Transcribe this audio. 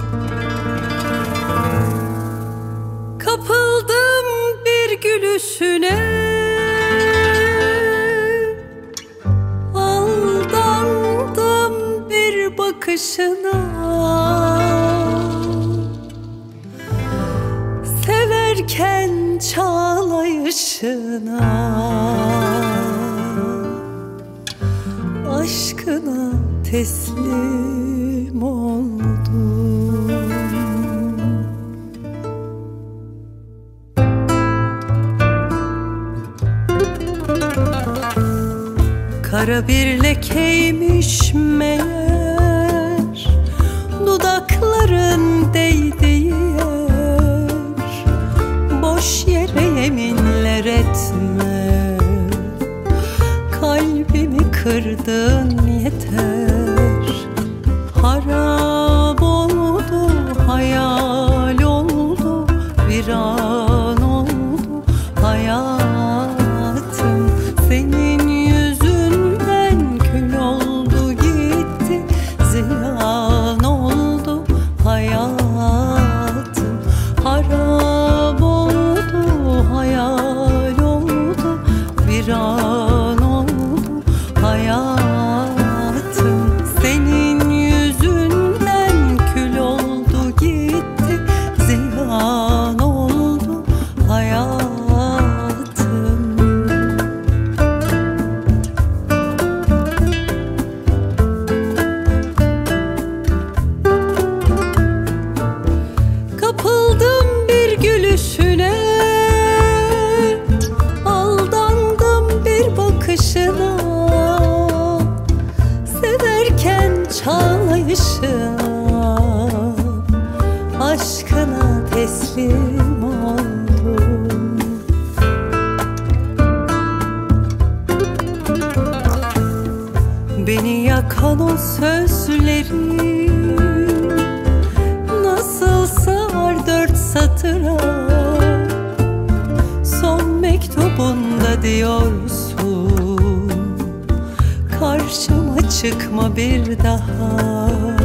Kapıldım bir gülüşüne, aldandım bir bakışına. Severken çağlayışına, aşkına teslim oldum. Kara bir lekeymiş meğer dudakların değdiği yer. Boş yere yeminler etme, kalbimi kırdın yeter. Harap oldu, hayal oldu, bir an oldu hayatım. Senin yüzünden kül oldu gitti, ziyan oldu hayatım. Harap oldu, hayal oldu, bir an oldu hayatım. Senin yüzünden kül oldu gitti, ziyan oldu hayatım. Kapıldım bir gülüşüne, aldandım bir bakışına. Severken çağlayışına, aşkına teslim oldum. Beni yakan o sözlerin nasıl sığar 4 satıra? Son mektubunda diyorsun, karşıma çıkma bir daha.